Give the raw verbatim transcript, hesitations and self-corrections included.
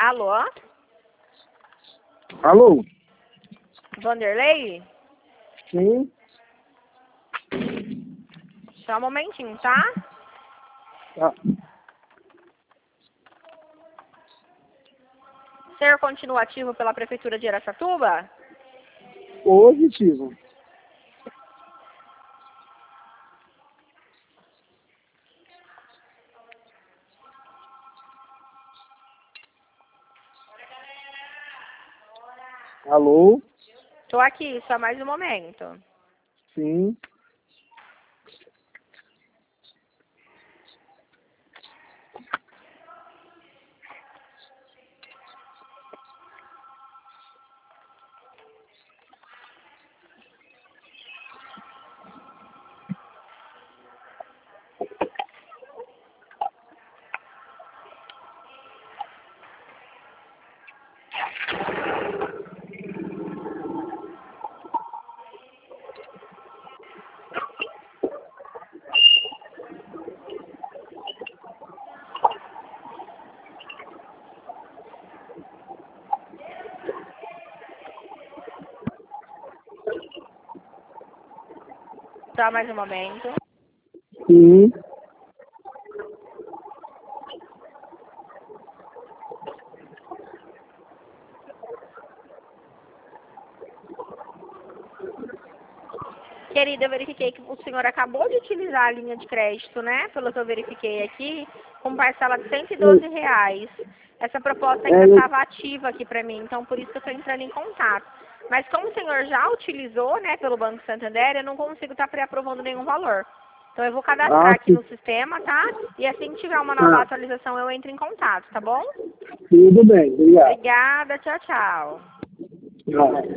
Alô? Alô? Vanderlei? Sim? Só um momentinho, tá? Tá. O senhor continua ativo pela Prefeitura de Araçatuba? Positivo. Alô? Tô aqui, só mais um momento. Sim. Só mais um momento. Sim. Querida, eu verifiquei que o senhor acabou de utilizar a linha de crédito, né? Pelo que eu verifiquei aqui, com parcela de cento e doze reais. Essa proposta ainda É, estava ativa aqui para mim, então por isso que eu estou entrando em contato. Mas como o senhor já utilizou, né, pelo Banco Santander, eu não consigo estar pré-aprovando nenhum valor. Então eu vou cadastrar ah, aqui sim. no sistema, tá? E assim que tiver uma nova Ah, atualização, eu entro em contato, tá bom? tudo bem, obrigado. Obrigada, tchau, tchau. Tchau.